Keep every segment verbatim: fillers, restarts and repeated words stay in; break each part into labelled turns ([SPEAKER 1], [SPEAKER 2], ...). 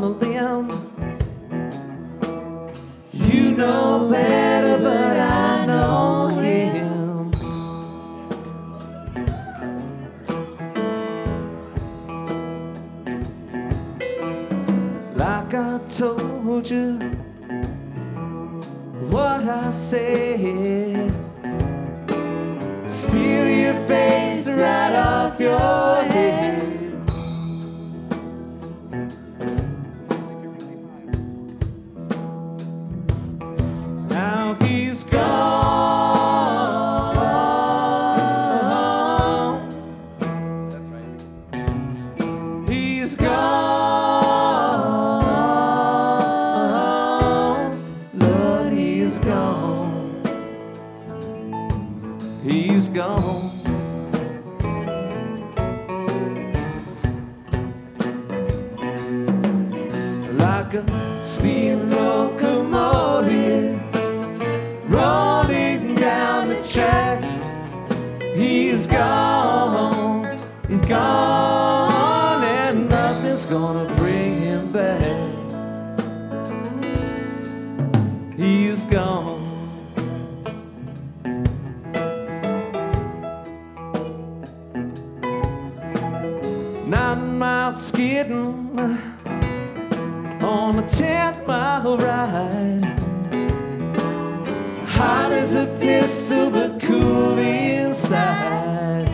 [SPEAKER 1] of them. You know better, but I know him. Like I told you what I said, steal your face right off your head. Now he's gone. That's right. He's gone. Lord, he's gone. He's gone. Like a steam locomotive rolling down the track. He's gone. He's gone, and nothing's gonna bring him back. He's gone. Nine miles skidding on a ten mile ride, hot as a pistol but cool inside.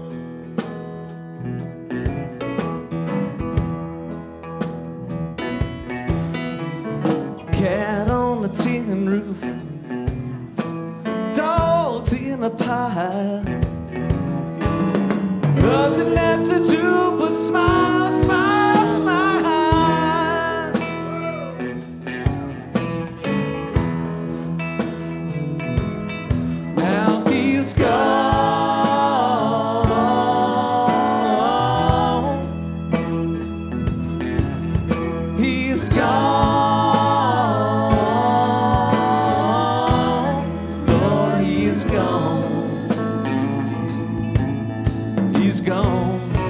[SPEAKER 1] Cat on a tin roof, dogs in a pile, nothing left to do but smile, smile, smile. Now he's gone. He's gone. Lord, he's gone. He's gone.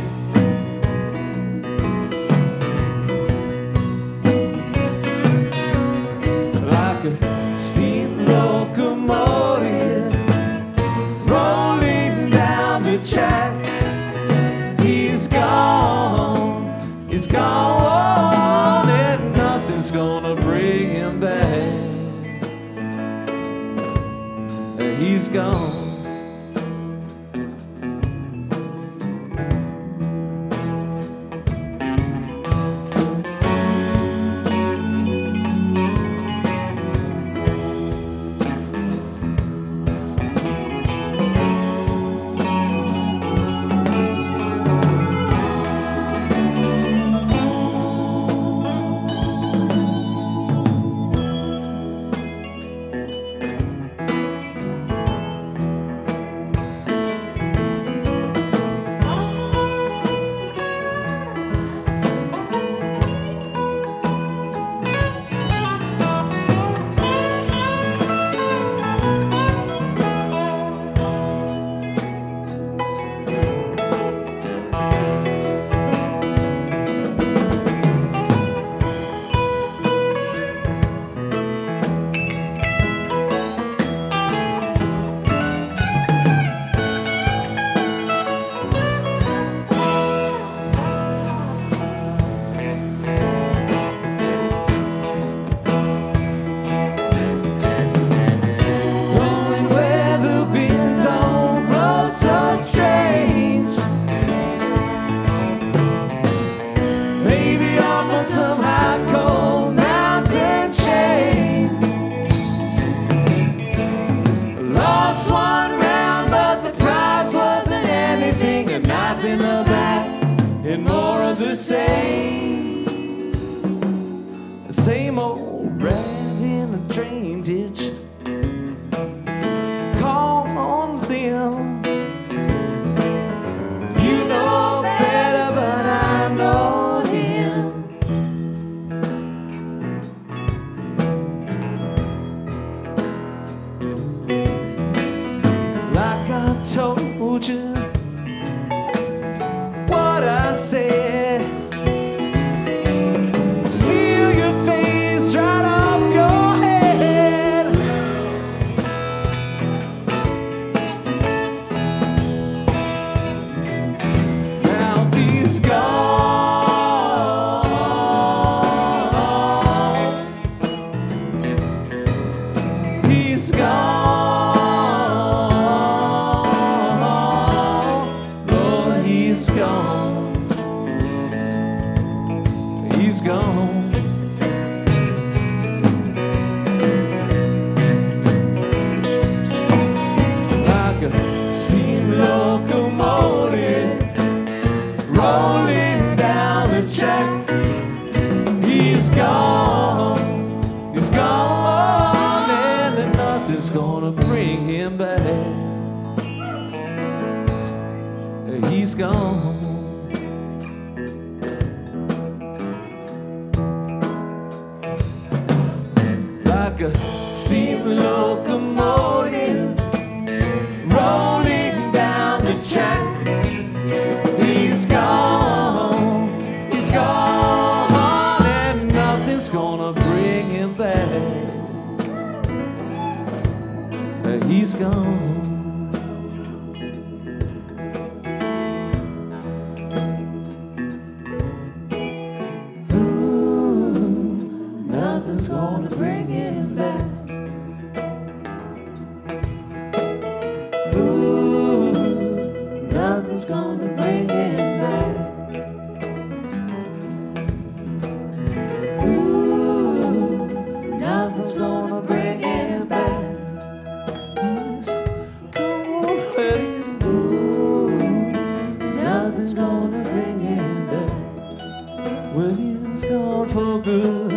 [SPEAKER 1] Like a steam locomotive rolling down the track. He's gone. He's gone, and nothing's gonna bring him back. He's gone. Same old rat in a drain ditch. Call on them. You know better, but I know him. Like I told you what I said. See gone. Like a steam locomotive rolling down the track. He's gone, he's gone, and nothing's gonna bring him back. He's gone. Like a steam locomotive rolling down the track. He's gone, he's gone, and nothing's gonna bring him back. He's gone. Nothing's gonna bring him back. Ooh, nothing's gonna bring him back. Ooh, nothing's gonna bring him back. Come on, ladies. Ooh, nothing's gonna bring him back. Well, he's gone for good.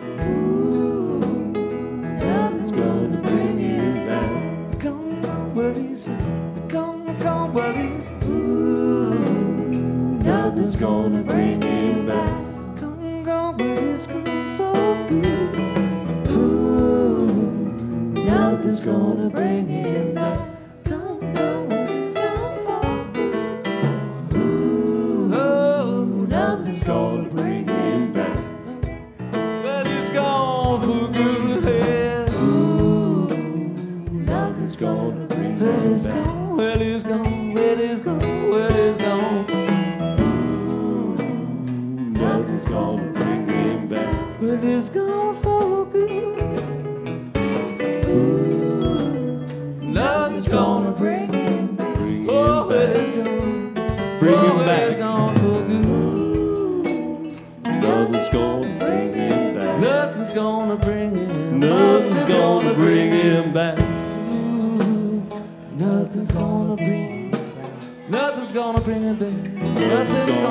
[SPEAKER 1] Nothing's gonna bring him back. Come on, buddies. Come, come, buddies. Ooh, nothing's gonna bring him back. Come, come, buddies. Come for good. Ooh, nothing's gonna bring him back. Come, come, buddies. Come for good. Ooh, oh, nothing's gonna bring him back. Well, he's gone for good. Gonna bring well, he's gone, well, he's gone, well, he's gone, well, he's gone. Ooh, nothing's gonna bring him back. Well, he's gone for good. Ooh, nothing's gonna bring him back. Oh, well, he's gone, bring him back. He's gone for good. Nothing's gonna bring him back. Nothing's gonna bring him. Nothing's gonna bring him back. Nothing's gonna bring, nothing's gonna bring it back. Nothing's gonna